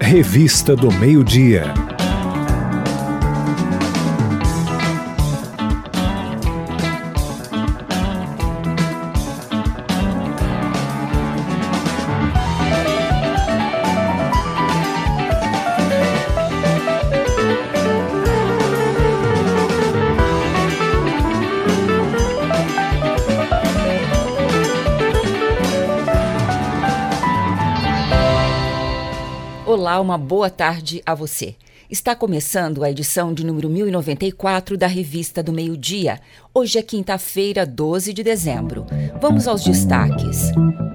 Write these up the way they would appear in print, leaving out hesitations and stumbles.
Revista do Meio-Dia. Olá, uma boa tarde a você. Está começando a edição de número 1094 da Revista do Meio-Dia. Hoje é quinta-feira, 12 de dezembro. Vamos aos destaques.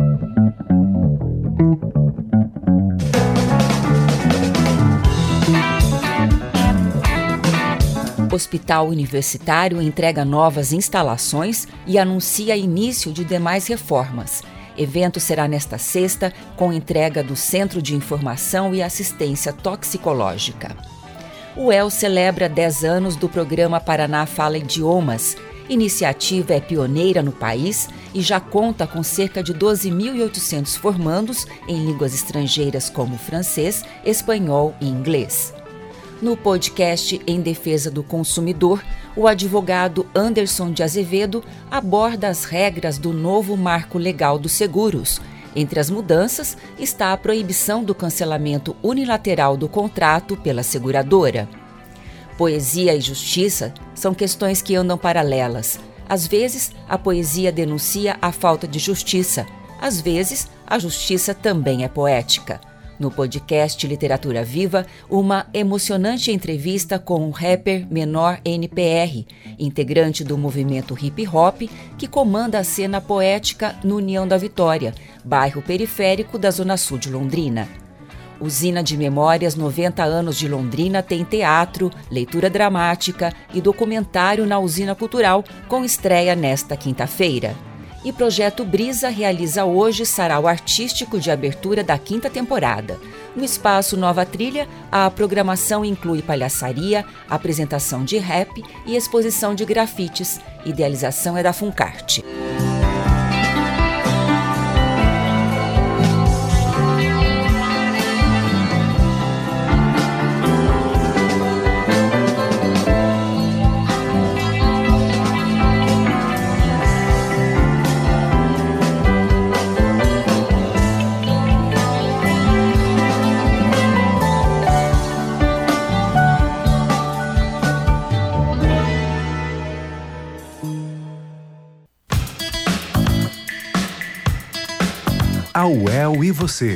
Hospital Universitário entrega novas instalações e anuncia início de demais reformas. Evento será nesta sexta, com entrega do Centro de Informação e Assistência Toxicológica. O UEL celebra 10 anos do programa Paraná Fala Idiomas. Iniciativa é pioneira no país e já conta com cerca de 12.800 formandos em línguas estrangeiras como francês, espanhol e inglês. No podcast Em Defesa do Consumidor, o advogado Anderson de Azevedo aborda as regras do novo Marco Legal dos Seguros. Entre as mudanças está a proibição do cancelamento unilateral do contrato pela seguradora. Poesia e justiça são questões que andam paralelas. Às vezes, a poesia denuncia a falta de justiça. Às vezes, a justiça também é poética. No podcast Literatura Viva, uma emocionante entrevista com o rapper Menor NPR, integrante do movimento hip hop, que comanda a cena poética no União da Vitória, bairro periférico da Zona Sul de Londrina. Usina de Memórias 90 anos de Londrina tem teatro, leitura dramática e documentário na Usina Cultural, com estreia nesta quinta-feira. E Projeto Brisa realiza hoje sarau artístico de abertura da 5ª temporada. No espaço Nova Trilha, a programação inclui palhaçaria, apresentação de rap e exposição de grafites. Idealização é da Funcarte. A UEL e você.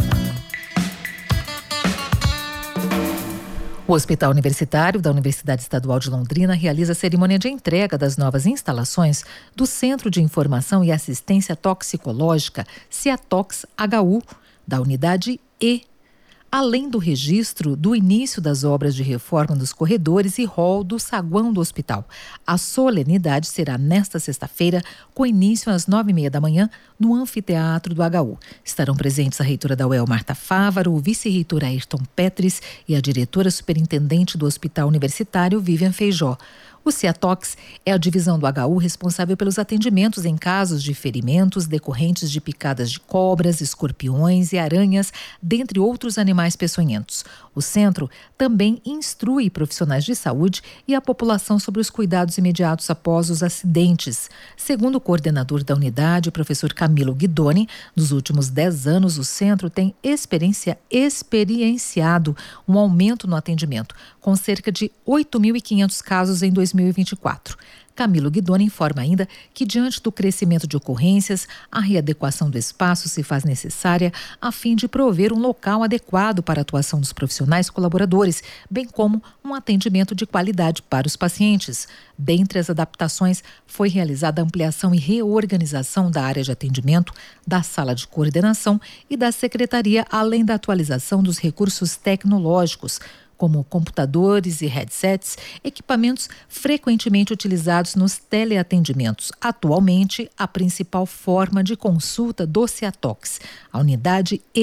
O Hospital Universitário da Universidade Estadual de Londrina realiza a cerimônia de entrega das novas instalações do Centro de Informação e Assistência Toxicológica, CIATOX-HU, da Unidade E, além do registro do início das obras de reforma dos corredores e hall do saguão do hospital. A solenidade será nesta sexta-feira, com início às 9h30 da manhã, no anfiteatro do HU. Estarão presentes a reitora da UEL, Marta Fávaro, o vice-reitor Ayrton Petris e a diretora superintendente do Hospital Universitário, Vivian Feijó. O CIATOX é a divisão do HU responsável pelos atendimentos em casos de ferimentos decorrentes de picadas de cobras, escorpiões e aranhas, dentre outros animais peçonhentos. O centro também instrui profissionais de saúde e a população sobre os cuidados imediatos após os acidentes. Segundo o coordenador da unidade, o professor Camilo Guidoni, nos últimos 10 anos o centro tem experienciado um aumento no atendimento, com cerca de 8.500 casos em 2024. Camilo Guidoni informa ainda que, diante do crescimento de ocorrências, a readequação do espaço se faz necessária a fim de prover um local adequado para a atuação dos profissionais colaboradores, bem como um atendimento de qualidade para os pacientes. Dentre as adaptações, foi realizada a ampliação e reorganização da área de atendimento, da sala de coordenação e da secretaria, além da atualização dos recursos tecnológicos, como computadores e headsets, equipamentos frequentemente utilizados nos teleatendimentos. Atualmente, a principal forma de consulta do CIATOX, a unidade E,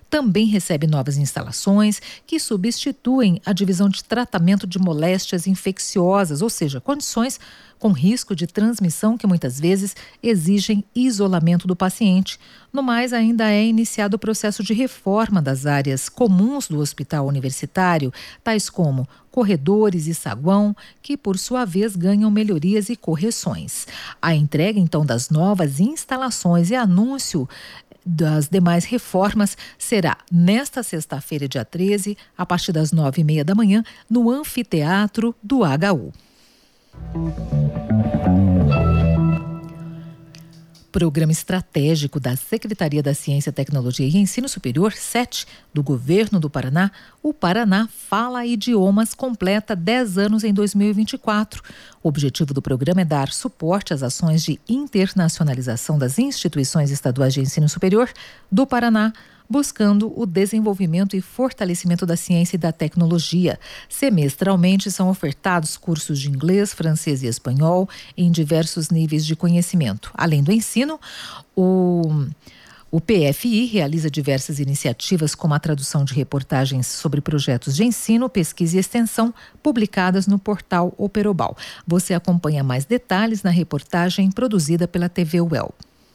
também recebe novas instalações que substituem a divisão de tratamento de moléstias infecciosas, ou seja, condições com risco de transmissão que muitas vezes exigem isolamento do paciente. No mais, ainda é iniciado o processo de reforma das áreas comuns do hospital universitário, tais como corredores e saguão, que por sua vez ganham melhorias e correções. A entrega, então, das novas instalações e anúncio das demais reformas será nesta sexta-feira, dia 13, a partir das 9h30 da manhã, no anfiteatro do HU. Programa Estratégico da Secretaria da Ciência, Tecnologia e Ensino Superior, 7, do Governo do Paraná, o Paraná Fala Idiomas completa 10 anos em 2024. O objetivo do programa é dar suporte às ações de internacionalização das instituições estaduais de ensino superior do Paraná, buscando o desenvolvimento e fortalecimento da ciência e da tecnologia. Semestralmente são ofertados cursos de inglês, francês e espanhol em diversos níveis de conhecimento. Além do ensino, o PFI realiza diversas iniciativas como a tradução de reportagens sobre projetos de ensino, pesquisa e extensão publicadas no portal Operobal. Você acompanha mais detalhes na reportagem produzida pela TV UEL.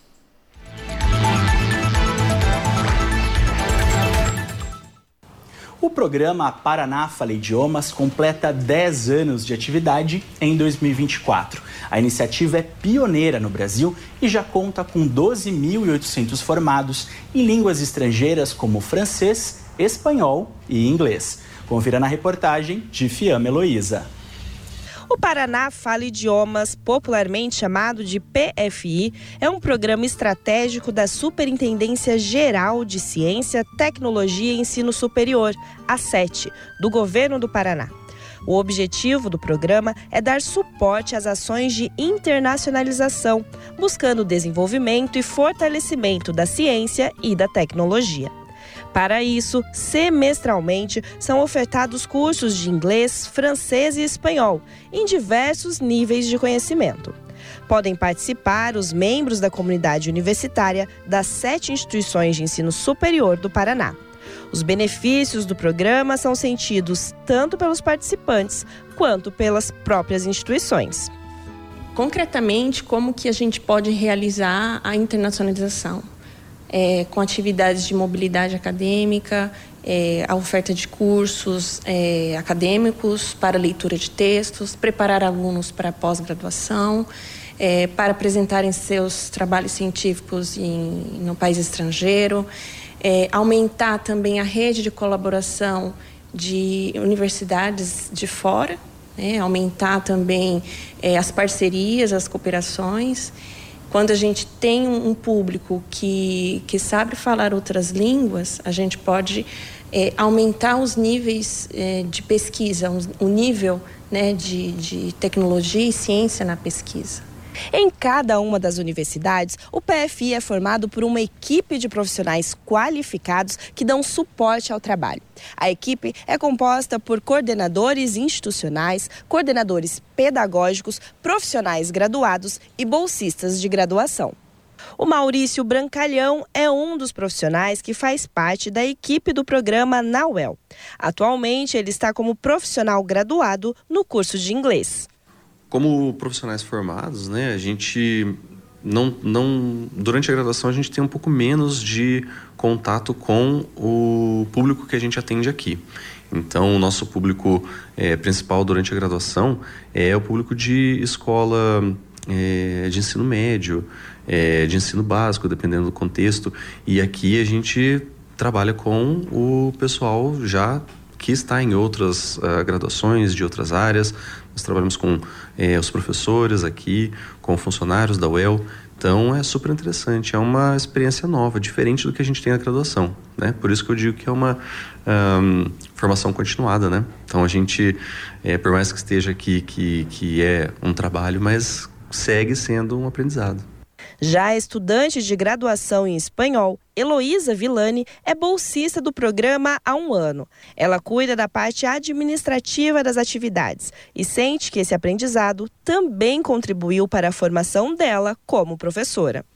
O programa Paraná Fala Idiomas completa 10 anos de atividade em 2024. A iniciativa é pioneira no Brasil e já conta com 12.800 formados em línguas estrangeiras como francês, espanhol e inglês. Confira na reportagem de Fiamma Heloísa. O Paraná Fala Idiomas, popularmente chamado de PFI, é um programa estratégico da Superintendência Geral de Ciência, Tecnologia e Ensino Superior, a 7, do Governo do Paraná. O objetivo do programa é dar suporte às ações de internacionalização, buscando o desenvolvimento e fortalecimento da ciência e da tecnologia. Para isso, semestralmente, são ofertados cursos de inglês, francês e espanhol, em diversos níveis de conhecimento. Podem participar os membros da comunidade universitária das 7 instituições de ensino superior do Paraná. Os benefícios do programa são sentidos tanto pelos participantes quanto pelas próprias instituições. Concretamente, como que a gente pode realizar a internacionalização? Com atividades de mobilidade acadêmica, a oferta de cursos acadêmicos para leitura de textos, preparar alunos para pós-graduação, para apresentarem seus trabalhos científicos no país estrangeiro, aumentar também a rede de colaboração de universidades de fora, aumentar também as parcerias, as cooperações. Quando a gente tem um público que sabe falar outras línguas, a gente pode aumentar os níveis de pesquisa, o nível de tecnologia e ciência na pesquisa. Em cada uma das universidades, o PFI é formado por uma equipe de profissionais qualificados que dão suporte ao trabalho. A equipe é composta por coordenadores institucionais, coordenadores pedagógicos, profissionais graduados e bolsistas de graduação. O Maurício Brancalhão é um dos profissionais que faz parte da equipe do programa na UEL. Atualmente, ele está como profissional graduado no curso de inglês. Como profissionais formados, a gente durante a graduação a gente tem um pouco menos de contato com o público que a gente atende aqui. Então, o nosso público principal durante a graduação é o público de escola de ensino médio, de ensino básico, dependendo do contexto. E aqui a gente trabalha com o pessoal já que está em outras graduações de outras áreas. Nós trabalhamos com os professores aqui, com funcionários da UEL. Então, é super interessante. É uma experiência nova, diferente do que a gente tem na graduação, Por isso que eu digo que é uma formação continuada, Então, a gente, por mais que esteja aqui, que é um trabalho, mas segue sendo um aprendizado. Já a estudante de graduação em espanhol, Heloísa Villani, é bolsista do programa há 1 ano. Ela cuida da parte administrativa das atividades e sente que esse aprendizado também contribuiu para a formação dela como professora.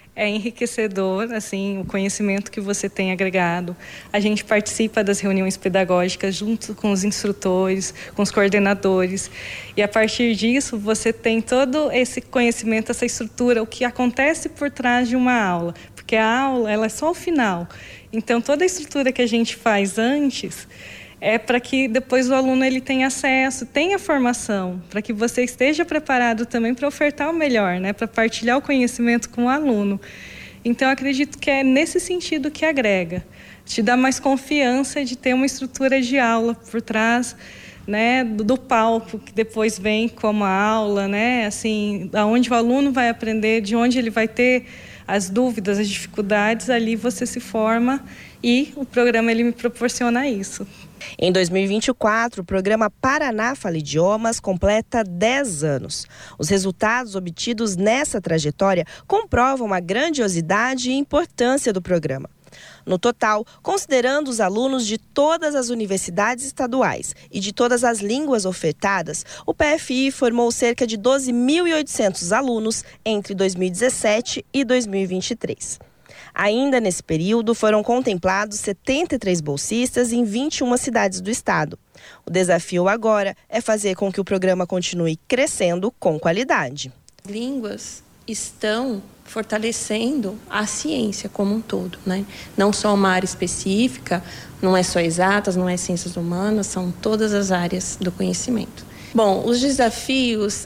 É enriquecedor, assim, o conhecimento que você tem agregado. A gente participa das reuniões pedagógicas junto com os instrutores, com os coordenadores. E a partir disso, você tem todo esse conhecimento, essa estrutura, o que acontece por trás de uma aula. Porque a aula, ela é só o final. Então, toda a estrutura que a gente faz antes é para que depois o aluno ele tenha acesso, tenha formação, para que você esteja preparado também para ofertar o melhor, né? Para partilhar o conhecimento com o aluno. Então, eu acredito que é nesse sentido que agrega. Te dá mais confiança de ter uma estrutura de aula por trás, né, do palco, que depois vem como a aula, né? Assim, aonde o aluno vai aprender, de onde ele vai ter as dúvidas, as dificuldades, ali você se forma e o programa ele me proporciona isso. Em 2024, o programa Paraná Fala Idiomas completa 10 anos. Os resultados obtidos nessa trajetória comprovam a grandiosidade e importância do programa. No total, considerando os alunos de todas as universidades estaduais e de todas as línguas ofertadas, o PFI formou cerca de 12.800 alunos entre 2017 e 2023. Ainda nesse período, foram contemplados 73 bolsistas em 21 cidades do estado. O desafio agora é fazer com que o programa continue crescendo com qualidade. Línguas estão fortalecendo a ciência como um todo, né? Não só uma área específica, não é só exatas, não é ciências humanas, são todas as áreas do conhecimento. Bom, os desafios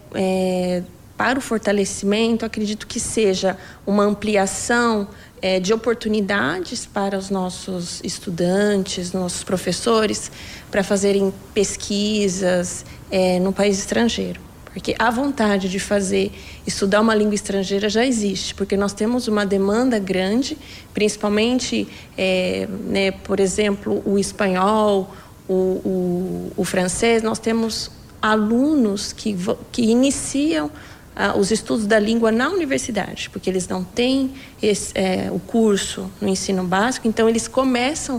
para o fortalecimento, acredito que seja uma ampliação de oportunidades para os nossos estudantes, nossos professores, para fazerem pesquisas no país estrangeiro. Porque a vontade de estudar uma língua estrangeira já existe, porque nós temos uma demanda grande, principalmente, por exemplo, o espanhol, o francês. Nós temos alunos que iniciam os estudos da língua na universidade, porque eles não têm o curso no ensino básico, então eles começam,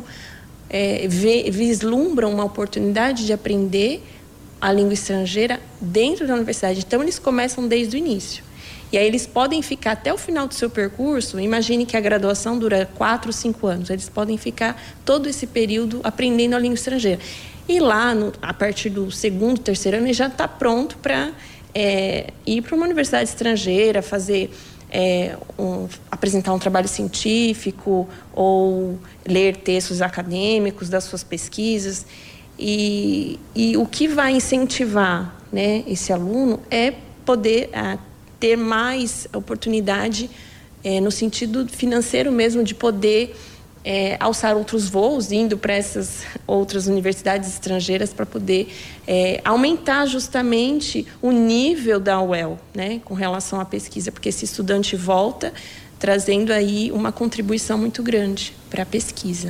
vislumbram uma oportunidade de aprender a língua estrangeira dentro da universidade. Então, eles começam desde o início. E aí, eles podem ficar até o final do seu percurso. Imagine que a graduação dura 4 ou 5 anos. Eles podem ficar todo esse período aprendendo a língua estrangeira. E lá, a partir do 2º, 3º ano, ele já está pronto para ir para uma universidade estrangeira, fazer... apresentar um trabalho científico ou ler textos acadêmicos das suas pesquisas. E o que vai incentivar, né, esse aluno é poder ter mais oportunidade no sentido financeiro mesmo, de poder alçar outros voos, indo para essas outras universidades estrangeiras para poder aumentar justamente o nível da UEL, né, com relação à pesquisa, porque esse estudante volta trazendo aí uma contribuição muito grande para a pesquisa.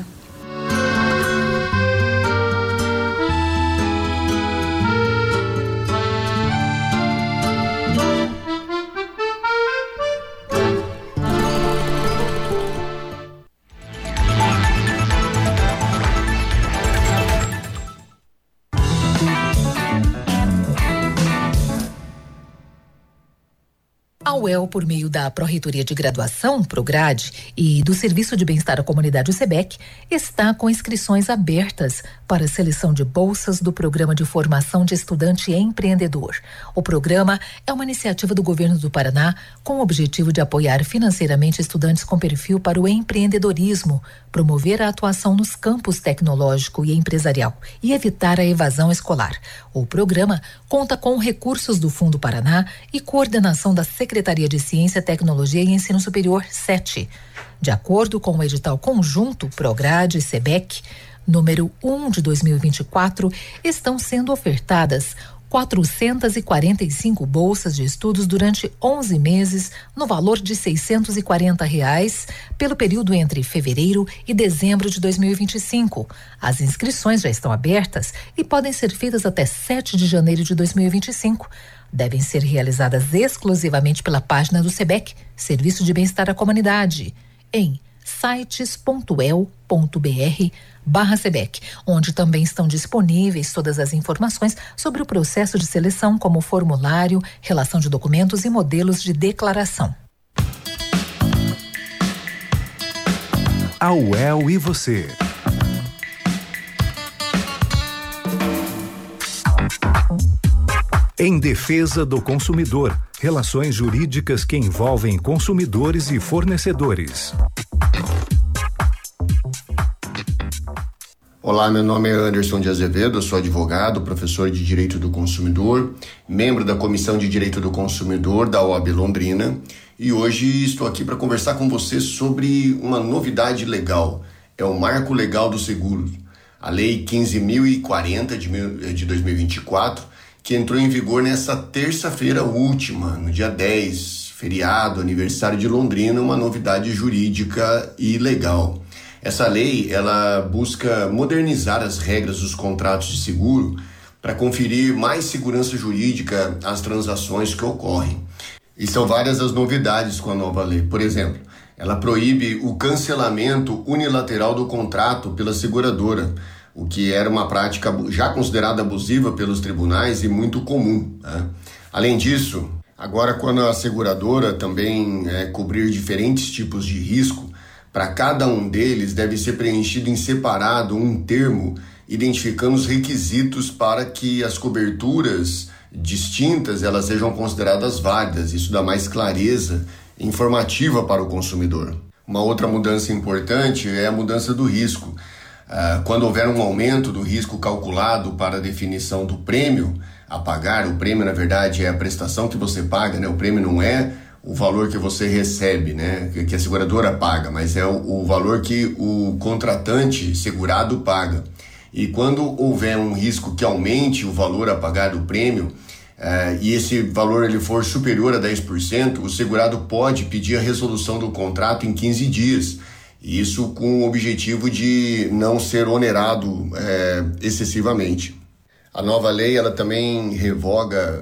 A UEL, por meio da Pró-Reitoria de Graduação, Prograde, e do Serviço de Bem-Estar à Comunidade, o SEBEC, está com inscrições abertas para a seleção de bolsas do Programa de Formação de Estudante Empreendedor. O programa é uma iniciativa do Governo do Paraná com o objetivo de apoiar financeiramente estudantes com perfil para o empreendedorismo, promover a atuação nos campos tecnológico e empresarial e evitar a evasão escolar. O programa conta com recursos do Fundo Paraná e coordenação da Secretaria de Ciência, Tecnologia e Ensino Superior, SETE. De acordo com o edital conjunto Prograde SEBEC, número 1 de 2024, estão sendo ofertadas 445 bolsas de estudos durante 11 meses, no valor de R$ 640, pelo período entre fevereiro e dezembro de 2025. As inscrições já estão abertas e podem ser feitas até 7 de janeiro de 2025. Devem ser realizadas exclusivamente pela página do SEBEC, Serviço de Bem-Estar à Comunidade, em sites.el.br/SEBEC, onde também estão disponíveis todas as informações sobre o processo de seleção, como formulário, relação de documentos e modelos de declaração. A UEL e você. Em defesa do consumidor, relações jurídicas que envolvem consumidores e fornecedores. Olá, meu nome é Anderson de Azevedo, eu sou advogado, professor de Direito do Consumidor, membro da Comissão de Direito do Consumidor da OAB Londrina, e hoje estou aqui para conversar com você sobre uma novidade legal, é o Marco Legal do Seguro, a Lei 15.040 de 2024, que entrou em vigor nessa terça-feira última, no dia 10, feriado, aniversário de Londrina, uma novidade jurídica e legal. Essa lei, ela busca modernizar as regras dos contratos de seguro para conferir mais segurança jurídica às transações que ocorrem. E são várias as novidades com a nova lei. Por exemplo, ela proíbe o cancelamento unilateral do contrato pela seguradora, o que era uma prática já considerada abusiva pelos tribunais e muito comum, né? Além disso, agora quando a seguradora também cobrir diferentes tipos de risco, para cada um deles deve ser preenchido em separado um termo identificando os requisitos para que as coberturas distintas elas sejam consideradas válidas. Isso dá mais clareza informativa para o consumidor. Uma outra mudança importante é a mudança do risco. Quando houver um aumento do risco calculado para a definição do prêmio a pagar, o prêmio na verdade é a prestação que você paga, né? O prêmio não é o valor que você recebe, né? Que a seguradora paga, mas é o valor que o contratante segurado paga. E quando houver um risco que aumente o valor a pagar do prêmio, e esse valor ele for superior a 10%, o segurado pode pedir a resolução do contrato em 15 dias. Isso com o objetivo de não ser onerado excessivamente. A nova lei ela também revoga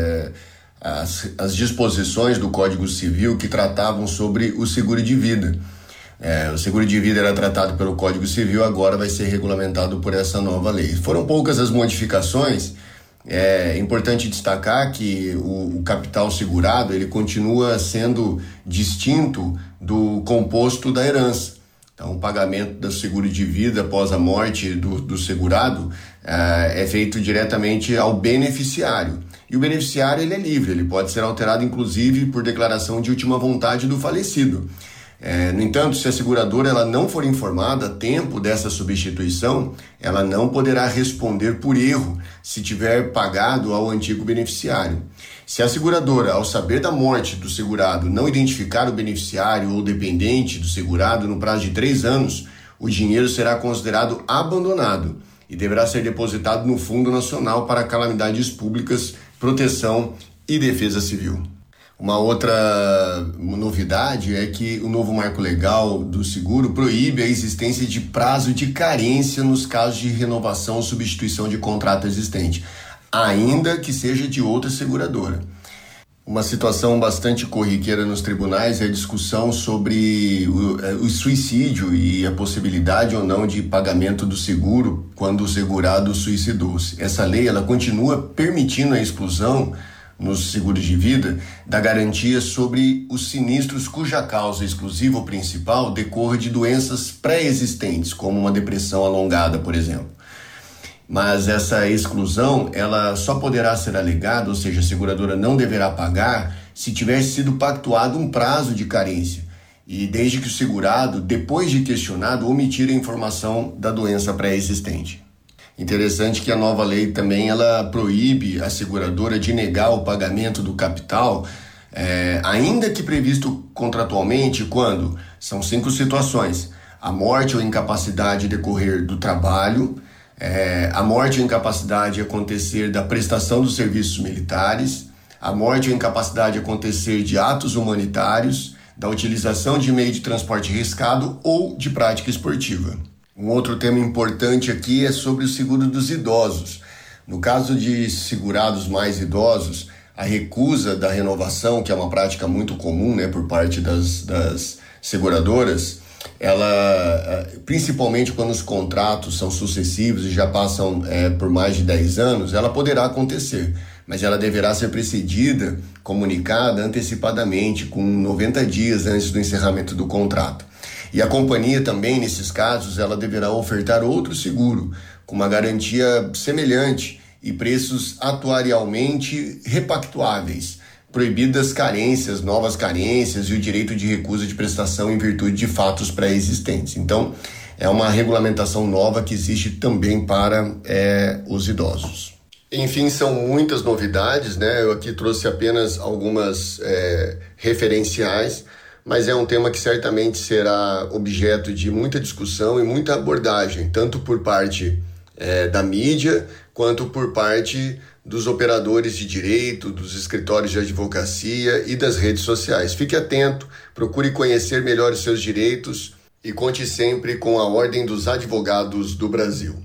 as disposições do Código Civil que tratavam sobre o seguro de vida. O seguro de vida era tratado pelo Código Civil, agora vai ser regulamentado por essa nova lei. Foram poucas as modificações. É importante destacar que o capital segurado ele continua sendo distinto do composto da herança. Então, o pagamento do seguro de vida após a morte do segurado é feito diretamente ao beneficiário. E o beneficiário ele é livre, ele pode ser alterado inclusive por declaração de última vontade do falecido. No entanto, se a seguradora ela não for informada a tempo dessa substituição, ela não poderá responder por erro se tiver pagado ao antigo beneficiário. Se a seguradora, ao saber da morte do segurado, não identificar o beneficiário ou dependente do segurado no prazo de 3 anos, o dinheiro será considerado abandonado e deverá ser depositado no Fundo Nacional para Calamidades Públicas, Proteção e Defesa Civil. Uma outra novidade é que o novo marco legal do seguro proíbe a existência de prazo de carência nos casos de renovação ou substituição de contrato existente, ainda que seja de outra seguradora. Uma situação bastante corriqueira nos tribunais é a discussão sobre o suicídio e a possibilidade ou não de pagamento do seguro quando o segurado suicidou-se. Essa lei ela continua permitindo a exclusão nos seguros de vida da garantia sobre os sinistros cuja causa exclusiva ou principal decorra de doenças pré-existentes, como uma depressão alongada, por exemplo. Mas essa exclusão, ela só poderá ser alegada, ou seja, a seguradora não deverá pagar se tiver sido pactuado um prazo de carência e desde que o segurado, depois de questionado, omitir a informação da doença pré-existente. Interessante que a nova lei também ela proíbe a seguradora de negar o pagamento do capital, ainda que previsto contratualmente, quando são 5 situações: a morte ou incapacidade decorrer do trabalho, a morte ou incapacidade acontecer da prestação dos serviços militares, a morte ou incapacidade acontecer de atos humanitários, da utilização de meio de transporte arriscado ou de prática esportiva. Um outro tema importante aqui é sobre o seguro dos idosos. No caso de segurados mais idosos, a recusa da renovação, que é uma prática muito comum, né, por parte das seguradoras, ela, principalmente quando os contratos são sucessivos e já passam por mais de 10 anos, ela poderá acontecer, mas ela deverá ser precedida, comunicada antecipadamente, com 90 dias antes do encerramento do contrato. E a companhia também, nesses casos, ela deverá ofertar outro seguro, com uma garantia semelhante e preços atuarialmente repactuáveis, proibidas carências, novas carências e o direito de recusa de prestação em virtude de fatos pré-existentes. Então, é uma regulamentação nova que existe também para os idosos. Enfim, são muitas novidades, né? Eu aqui trouxe apenas algumas referenciais, mas é um tema que certamente será objeto de muita discussão e muita abordagem, tanto por parte da mídia, quanto por parte dos operadores de direito, dos escritórios de advocacia e das redes sociais. Fique atento, procure conhecer melhor os seus direitos e conte sempre com a Ordem dos Advogados do Brasil.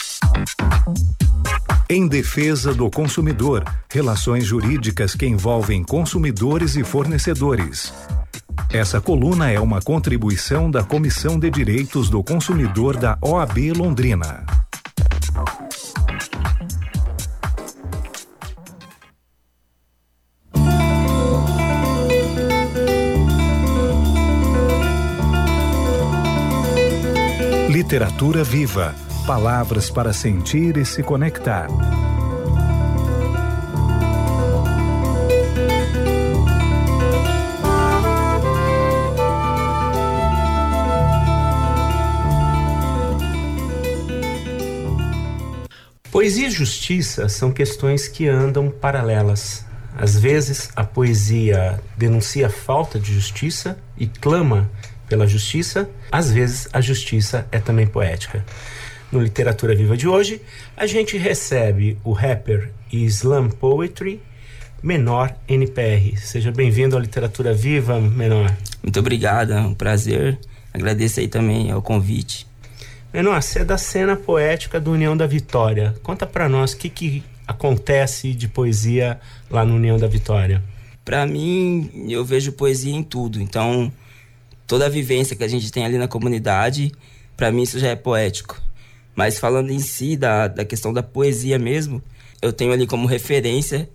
Em defesa do consumidor, relações jurídicas que envolvem consumidores e fornecedores. Essa coluna é uma contribuição da Comissão de Direitos do Consumidor da OAB Londrina. Literatura viva. Palavras para sentir e se conectar. Poesia e justiça são questões que andam paralelas. Às vezes, a poesia denuncia a falta de justiça e clama pela justiça. Às vezes, a justiça é também poética. No Literatura Viva de hoje, a gente recebe o rapper e slam poetry Menor NPR. Seja bem-vindo à Literatura Viva, Menor. Muito obrigado, é um prazer. Agradeço aí também ao convite. Menor, você é da cena poética do União da Vitória. Conta pra nós o que acontece de poesia lá no União da Vitória. Pra mim, eu vejo poesia em tudo. Então, toda a vivência que a gente tem ali na comunidade, pra mim isso já é poético. Mas falando em si da questão da poesia mesmo, eu tenho ali como referência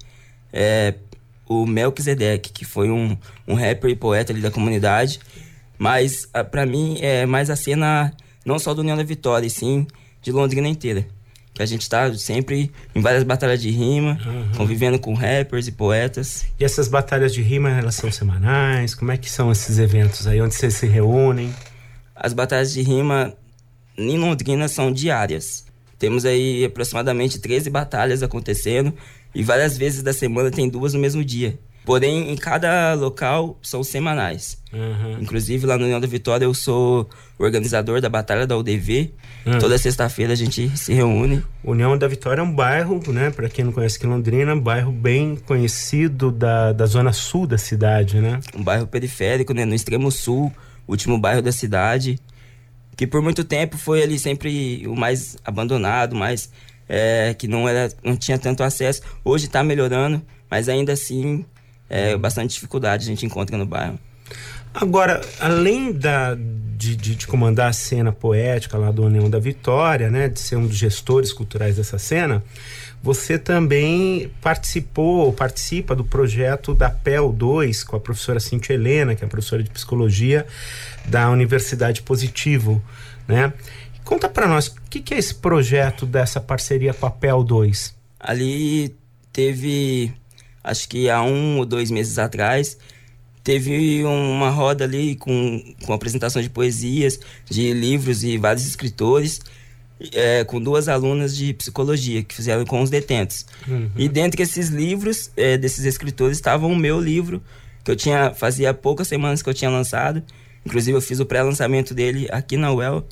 o Melquisedeque, que foi um rapper e poeta ali da comunidade. Mas pra mim é mais a cena não só do União da Vitória, e sim de Londrina inteira. Que a gente tá sempre em várias batalhas de rima, convivendo com rappers e poetas. E essas batalhas de rima, elas são semanais? Como é que são esses eventos aí, onde vocês se reúnem? As batalhas de rima em Londrina são diárias. Temos aí aproximadamente 13 batalhas acontecendo e várias vezes da semana tem 2 no mesmo dia. Porém, em cada local são semanais. Inclusive, lá no União da Vitória, eu sou organizador da Batalha da UDV. Toda sexta-feira a gente se reúne. União da Vitória é um bairro, né? Para quem não conhece aqui em Londrina, um bairro bem conhecido da zona sul da cidade, né? Um bairro periférico, né? No extremo sul, último bairro da cidade. Que por muito tempo foi ali sempre o mais abandonado, mais que não tinha tanto acesso. Hoje está melhorando, mas ainda assim bastante dificuldade a gente encontra no bairro. Agora, além de comandar a cena poética lá do União da Vitória, né, de ser um dos gestores culturais dessa cena, você também participa do projeto da PEL 2 com a professora Cíntia Helena, que é a professora de psicologia da Universidade Positivo, né? Conta para nós, o que é esse projeto dessa parceria com a PEL 2? Ali teve, acho que há 1 ou 2 meses atrás, teve uma roda ali com apresentação de poesias, de livros e vários escritores, com 2 alunas de psicologia que fizeram com os detentos. E dentre esses livros, desses escritores, estava o meu livro, que fazia poucas semanas que eu tinha lançado. Inclusive eu fiz o pré-lançamento dele aqui na UEL.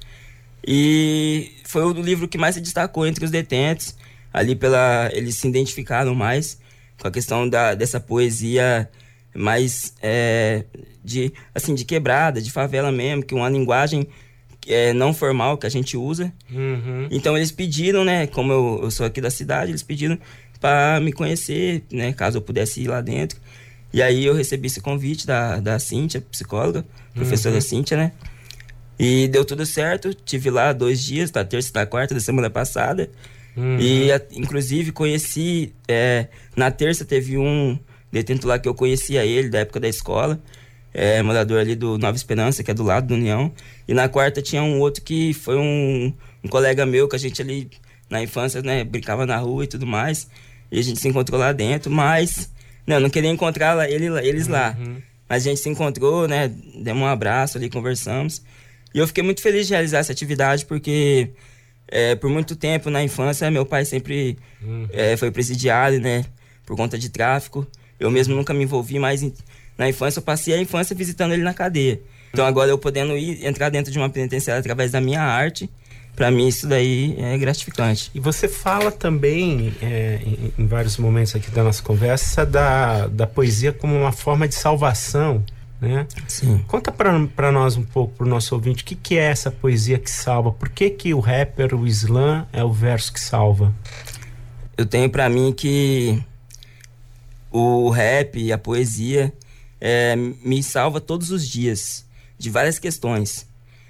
E foi o livro que mais se destacou entre os detentos. Ali eles se identificaram mais com a questão dessa poesia mais de quebrada, de favela mesmo, que uma linguagem não formal que a gente usa. Então eles pediram, né, como eu sou aqui da cidade, eles pediram para me conhecer, né, caso eu pudesse ir lá dentro. E aí eu recebi esse convite da Cíntia, psicóloga, professora Cíntia, né? E deu tudo certo, tive lá 2 dias, da terça e da quarta da semana passada. E inclusive conheci, na terça teve um detento lá que eu conhecia ele, da época da escola. morador ali do Nova Esperança, que é do lado do União. E na quarta tinha um outro que foi um colega meu, que a gente ali na infância, né, brincava na rua e tudo mais. E a gente se encontrou lá dentro, mas eu não queria encontrar eles lá. Mas a gente se encontrou, né, demos um abraço ali, conversamos. E eu fiquei muito feliz de realizar essa atividade, porque por muito tempo na infância meu pai sempre foi presidiário, né, por conta de tráfico. Eu mesmo nunca me envolvi, mas na infância eu passei a infância visitando ele na cadeia. Então agora eu podendo entrar dentro de uma penitenciária através da minha arte, para mim isso daí é gratificante. E você fala também, em vários momentos aqui da nossa conversa, da poesia como uma forma de salvação, né? Sim. Conta para nós um pouco, para o nosso ouvinte, o que é essa poesia que salva? Por que o rapper, o slam, é o verso que salva? Eu tenho para mim que o rap e a poesia me salva todos os dias, de várias questões.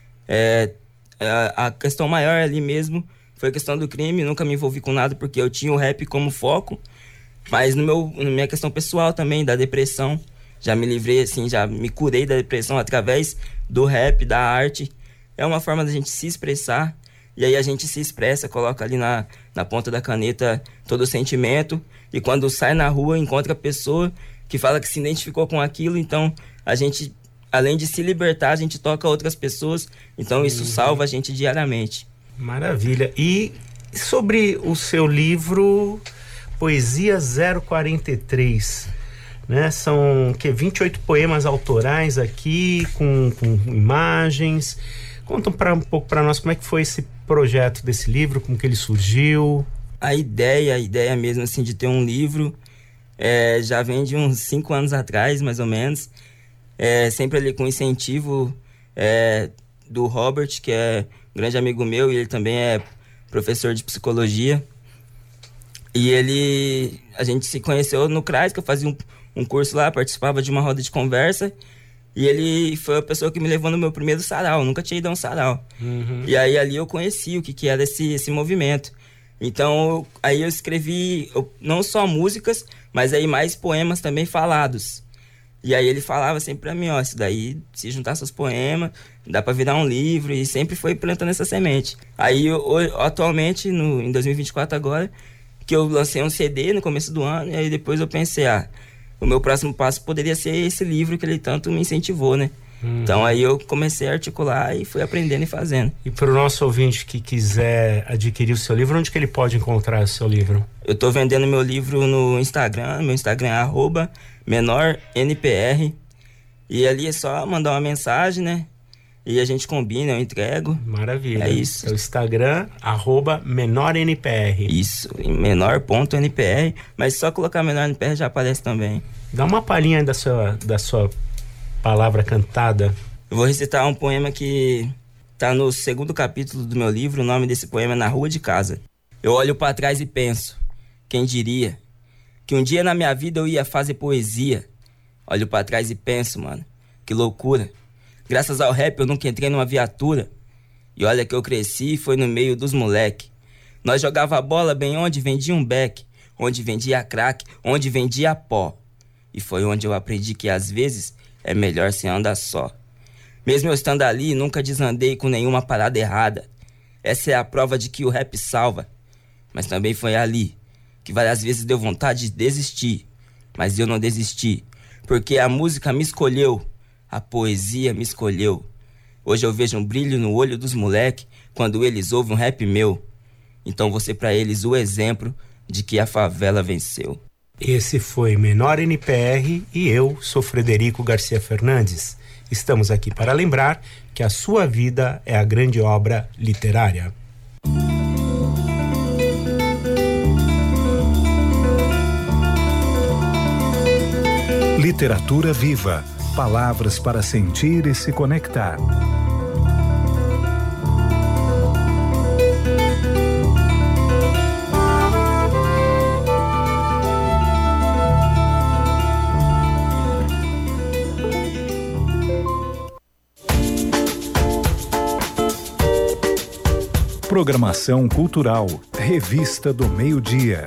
A questão maior ali mesmo foi a questão do crime. Nunca me envolvi com nada porque eu tinha o rap como foco, mas na minha questão pessoal também, da depressão, já me livrei, assim, já me curei da depressão através do rap, da arte. É uma forma da gente se expressar, e aí a gente se expressa, coloca ali na ponta da caneta todo o sentimento, e quando sai na rua encontra a pessoa que fala que se identificou com aquilo, então a gente, além de se libertar, a gente toca outras pessoas, então isso salva a gente diariamente. Maravilha. E sobre o seu livro Poesia 043, né? São 28 poemas autorais aqui, com imagens. Conta um pouco para nós como é que foi esse projeto desse livro, como que ele surgiu. A ideia mesmo assim de ter um livro já vem de uns 5 anos atrás, mais ou menos. Sempre ali com incentivo do Robert, que é um grande amigo meu, e ele também é professor de psicologia. E a gente se conheceu no CRAS, que eu fazia um curso lá, participava de uma roda de conversa, e ele foi a pessoa que me levou no meu primeiro sarau. Eu nunca tinha ido a um sarau. E aí ali eu conheci o que era esse movimento. Então aí eu escrevi não só músicas, mas aí mais poemas também falados. E aí ele falava sempre pra mim, isso daí, se juntar seus poemas, dá pra virar um livro, e sempre foi plantando essa semente. Aí atualmente, em 2024 agora, que eu lancei um CD no começo do ano, e aí depois eu pensei, o meu próximo passo poderia ser esse livro que ele tanto me incentivou, né? Então aí eu comecei a articular e fui aprendendo e fazendo. E para o nosso ouvinte que quiser adquirir o seu livro, onde que ele pode encontrar o seu livro? Eu tô vendendo meu livro no Instagram, meu Instagram é @menornpr, e ali é só mandar uma mensagem, né? E a gente combina, eu entrego. Maravilha. É isso. É o Instagram, @menornpr. Isso, menor.npr, mas só colocar menornpr já aparece também. Dá uma palhinha da sua palavra cantada. Eu vou recitar um poema que tá no 2º capítulo do meu livro. O nome desse poema é Na Rua de Casa. Eu olho pra trás e penso, quem diria que um dia na minha vida eu ia fazer poesia. Olho pra trás e penso, mano, que loucura. Graças ao rap eu nunca entrei numa viatura. E olha que eu cresci foi no meio dos moleque. Nós jogava a bola bem onde vendia um beck, onde vendia crack, onde vendia pó. E foi onde eu aprendi que às vezes é melhor se andar só. Mesmo eu estando ali, nunca desandei com nenhuma parada errada. Essa é a prova de que o rap salva. Mas também foi ali que várias vezes deu vontade de desistir. Mas eu não desisti, porque a música me escolheu, a poesia me escolheu. Hoje eu vejo um brilho no olho dos moleque quando eles ouvem um rap meu. Então vou ser pra eles o exemplo de que a favela venceu. Esse foi Menor NPR e eu sou Frederico Garcia Fernandes. Estamos aqui para lembrar que a sua vida é a grande obra literária. Literatura viva. Palavras para sentir e se conectar. Programação cultural. Revista do Meio-Dia.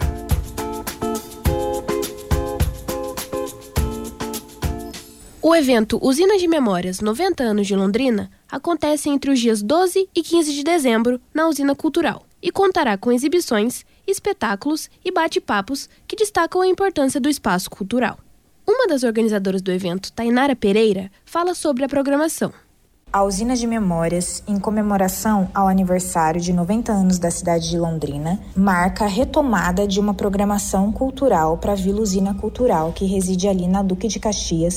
O evento Usina de Memórias 90 anos de Londrina acontece entre os dias 12 e 15 de dezembro na Usina Cultural e contará com exibições, espetáculos e bate-papos que destacam a importância do espaço cultural. Uma das organizadoras do evento, Tainara Pereira, fala sobre a programação. A Usina de Memórias, em comemoração ao aniversário de 90 anos da cidade de Londrina, marca a retomada de uma programação cultural para a Vila Usina Cultural, que reside ali na Duque de Caxias,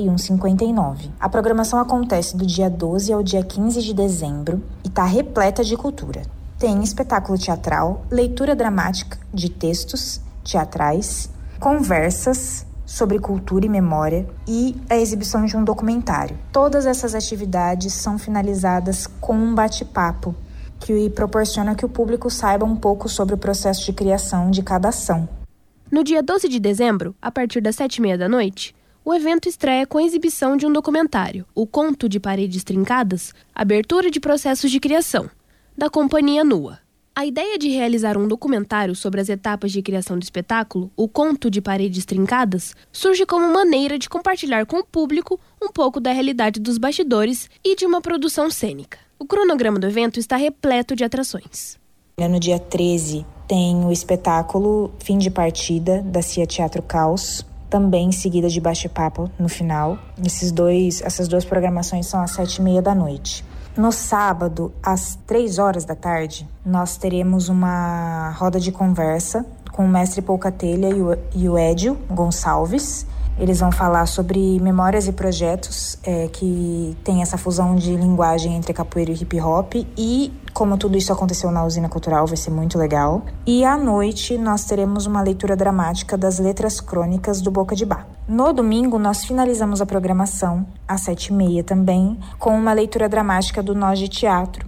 4159. A programação acontece do dia 12 ao dia 15 de dezembro e está repleta de cultura. Tem espetáculo teatral, leitura dramática de textos teatrais, conversas sobre cultura e memória e a exibição de um documentário. Todas essas atividades são finalizadas com um bate-papo que proporciona que o público saiba um pouco sobre o processo de criação de cada ação. No dia 12 de dezembro, a partir das 7h30 da noite, o evento estreia com a exibição de um documentário, O Conto de Paredes Trincadas, Abertura de Processos de Criação, da Companhia Nua. A ideia de realizar um documentário sobre as etapas de criação do espetáculo, O Conto de Paredes Trincadas, surge como maneira de compartilhar com o público um pouco da realidade dos bastidores e de uma produção cênica. O cronograma do evento está repleto de atrações. No dia 13 tem o espetáculo Fim de Partida, da CIA Teatro Caos, também seguida de bate-papo no final. Essas duas programações são às 7h30 da noite. No sábado, às 3h da tarde, nós teremos uma roda de conversa com o mestre Polcatelha e o Edio Gonçalves. Eles vão falar sobre memórias e projetos que tem essa fusão de linguagem entre capoeira e hip hop e como tudo isso aconteceu na Usina Cultural, vai ser muito legal. E à noite nós teremos uma leitura dramática das letras crônicas do Boca de Bar. No domingo nós finalizamos a programação, às 7h30 também, com uma leitura dramática do Nós de Teatro,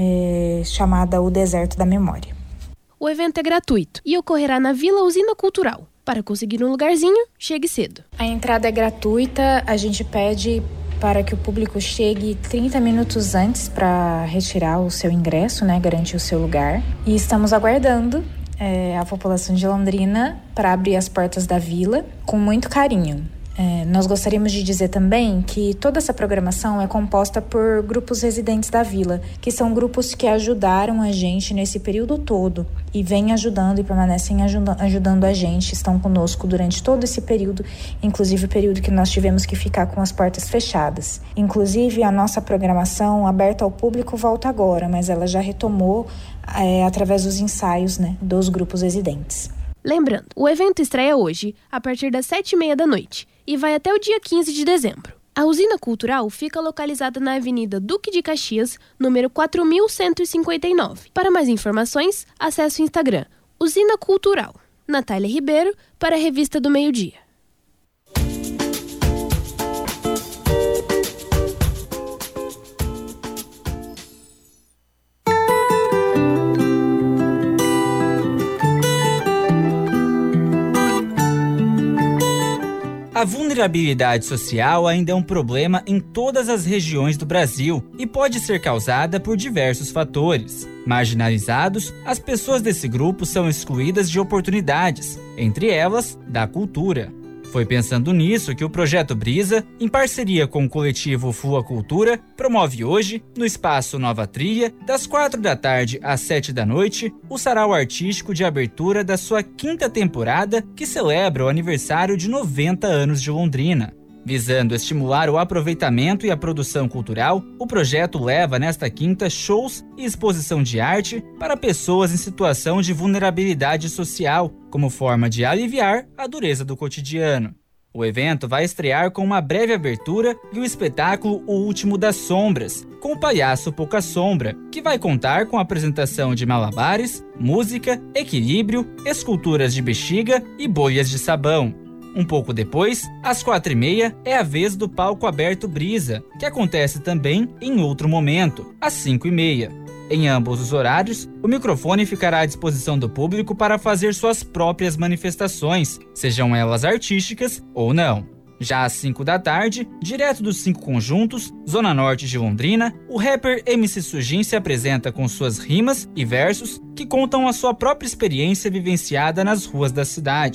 chamada O Deserto da Memória. O evento é gratuito e ocorrerá na Vila Usina Cultural. Para conseguir um lugarzinho, chegue cedo. A entrada é gratuita, a gente pede para que o público chegue 30 minutos antes para retirar o seu ingresso, garantir o seu lugar. E estamos aguardando a população de Londrina para abrir as portas da vila com muito carinho. Nós gostaríamos de dizer também que toda essa programação é composta por grupos residentes da vila, que são grupos que ajudaram a gente nesse período todo e vêm ajudando e permanecem ajudando a gente, estão conosco durante todo esse período, inclusive o período que nós tivemos que ficar com as portas fechadas. Inclusive, a nossa programação aberta ao público volta agora, mas ela já retomou através dos ensaios dos grupos residentes. Lembrando, o evento estreia hoje, a partir das 7h30 da noite, e vai até o dia 15 de dezembro. A Usina Cultural fica localizada na Avenida Duque de Caxias, número 4159. Para mais informações, acesse o Instagram Usina Cultural. Natália Ribeiro, para a Revista do Meio-Dia. A vulnerabilidade social ainda é um problema em todas as regiões do Brasil e pode ser causada por diversos fatores. Marginalizados, as pessoas desse grupo são excluídas de oportunidades, entre elas, da cultura. Foi pensando nisso que o Projeto Brisa, em parceria com o coletivo Flua Cultura, promove hoje, no Espaço Nova Trilha, das 4 da tarde às 7 da noite, o sarau artístico de abertura da sua 5ª temporada, que celebra o aniversário de 90 anos de Londrina. Visando estimular o aproveitamento e a produção cultural, o projeto leva nesta quinta shows e exposição de arte para pessoas em situação de vulnerabilidade social, como forma de aliviar a dureza do cotidiano. O evento vai estrear com uma breve abertura e o espetáculo O Último das Sombras, com o palhaço Pouca Sombra, que vai contar com a apresentação de malabares, música, equilíbrio, esculturas de bexiga e bolhas de sabão. Um pouco depois, às 4h30, é a vez do palco aberto Brisa, que acontece também em outro momento, às 5h30. Em ambos os horários, o microfone ficará à disposição do público para fazer suas próprias manifestações, sejam elas artísticas ou não. Já às 5 da tarde, direto dos 5 conjuntos, Zona Norte de Londrina, o rapper MC Sujin se apresenta com suas rimas e versos que contam a sua própria experiência vivenciada nas ruas da cidade.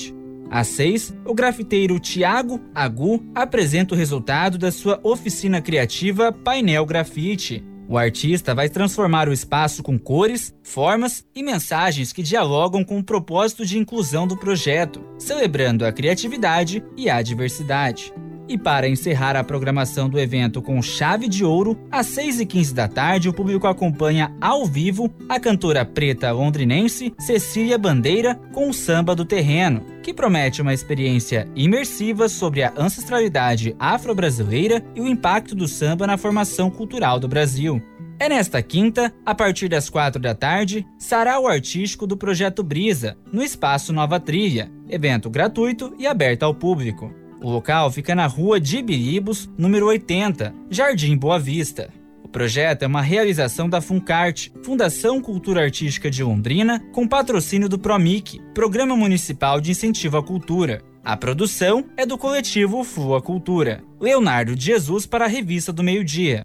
Às 6, o grafiteiro Tiago Agu apresenta o resultado da sua oficina criativa Painel Grafite. O artista vai transformar o espaço com cores, formas e mensagens que dialogam com o propósito de inclusão do projeto, celebrando a criatividade e a diversidade. E para encerrar a programação do evento com chave de ouro, às 6h15 da tarde, o público acompanha ao vivo a cantora preta londrinense Cecília Bandeira com o Samba do Terreno, que promete uma experiência imersiva sobre a ancestralidade afro-brasileira e o impacto do samba na formação cultural do Brasil. É nesta quinta, a partir das 4 da tarde, sarau artístico do Projeto Brisa, no Espaço Nova Trilha, evento gratuito e aberto ao público. O local fica na rua de Ibiribos, número 80, Jardim Boa Vista. O projeto é uma realização da Funcart, Fundação Cultura Artística de Londrina, com patrocínio do PROMIC, Programa Municipal de Incentivo à Cultura. A produção é do coletivo Flua Cultura. Leonardo de Jesus para a Revista do Meio-Dia.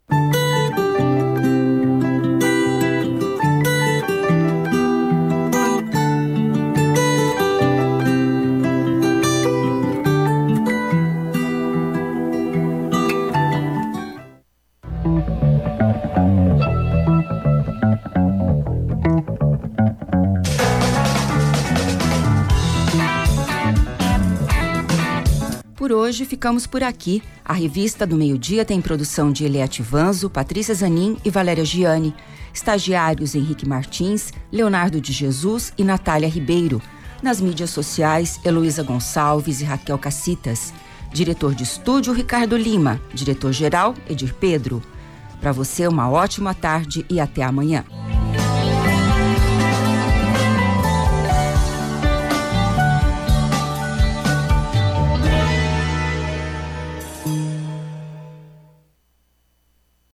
Por hoje, ficamos por aqui. A Revista do Meio-Dia tem produção de Eliette Vanzo, Patrícia Zanin e Valéria Gianni. Estagiários Henrique Martins, Leonardo de Jesus e Natália Ribeiro. Nas mídias sociais, Heloísa Gonçalves e Raquel Cacitas. Diretor de estúdio, Ricardo Lima. Diretor-geral, Edir Pedro. Para você, uma ótima tarde e até amanhã.